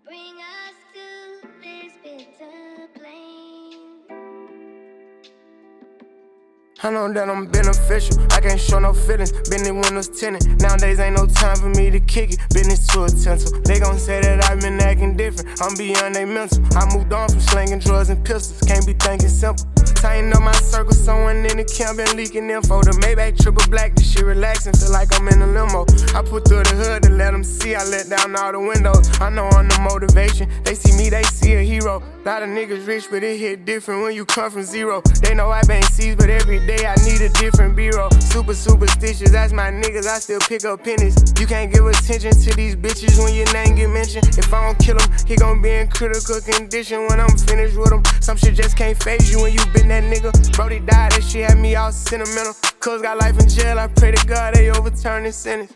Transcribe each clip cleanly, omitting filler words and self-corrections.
bring us to this bitter plain. I know that I'm beneficial, I can't show no feelings. Been the windows tinted, nowadays ain't no time for me to kick it. Business to a tinsel, they gon' say that I've been acting different. I'm beyond they mental, I moved on from slinging drugs and pistols. Can't be thinking simple. Tighten up my circle, someone in the camp been leaking info. The Maybach triple black, this shit relaxing, feel like I'm in a limo. I put through the hood to let them see, I let down all the windows. I know I'm the motivation, they see me, they see a hero. Lot of niggas rich, but it hit different when you come from zero. They know I bang C's, but every day I need a different B-roll. Super superstitious, that's my niggas, I still pick up pennies. You can't give attention to these bitches when your name get mentioned. If I don't kill him, he gon' be in critical condition when I'm finished with him. Some shit just can't phase you when you been that nigga. Brody died, that shit had me all sentimental. Cuz got life in jail, I pray to God they overturn his sentence.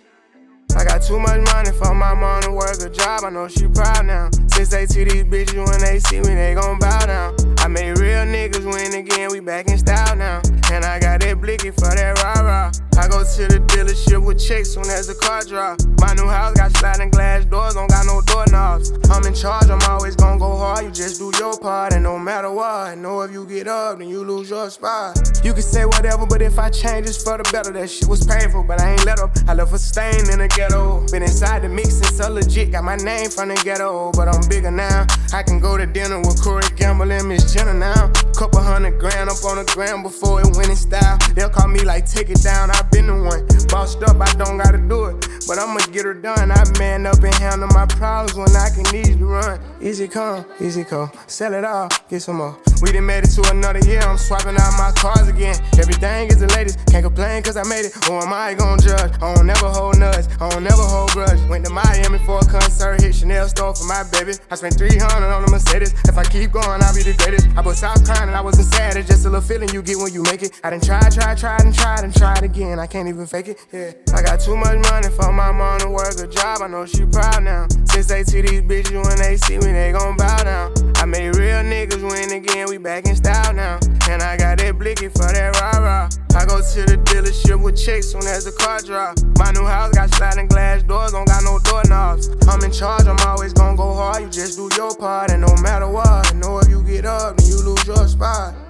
I got too much money for my mom to work a job, I know she proud now. Since they see these bitches when they see me, they gon' bow down. I made real niggas win again, we back in style now. And I got that blicky for that rah-rah. I go to the dealership with checks soon as the car drop. My new house got sliding glass doors, don't got no doorknobs. I'm in charge, I'm always gon' go hard, you just do your part. And no matter what, I know if you get up, then you lose your spot. You can say whatever, but if I change, it's for the better. That shit was painful, but I ain't let up. I left a stain in the ghetto. Been inside the mix since so legit, got my name from the ghetto. But I'm bigger now, I can go to dinner with Corey Gamble and Miss Jenna now. Couple $100 grand up on the gram before it went in style. They'll call me like, take it down, I been the one. Bossed up, I don't gotta do it, but I'ma get her done. I man up and handle my problems when I can easily run. Easy come, easy go, sell it all, get some more. We done made it to another year, I'm swapping out my cars again. Everything is the latest, can't complain cause I made it. Who am I gon' judge? I don't never hold nuts, I don't never hold grudge. Went to Miami for a concert, hit Chanel store for my baby. I spent $300 on a Mercedes, if I keep going I'll be the greatest. I bust out crying and I wasn't sad, it's just a little feeling you get when you make it. I done tried again, I can't even fake it, yeah. I got too much money for my mom to work a job, I know she proud now. Since they see these bitches when they see me, they gon' bow down. I made real niggas win again, we back in style now. And I got that blicky for that rah-rah. I go to the dealership with checks soon as the car drop. My new house got sliding glass doors, don't got no doorknobs. I'm in charge, I'm always gon' go hard, you just do your part. And no matter what, I know if you get up, then you lose your spot.